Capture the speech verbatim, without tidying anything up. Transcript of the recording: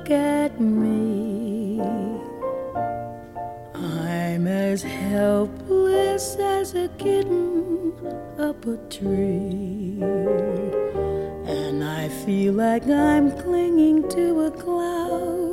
look at me. I'm as helpless as a kitten up a tree, and I feel like I'm clinging to a cloud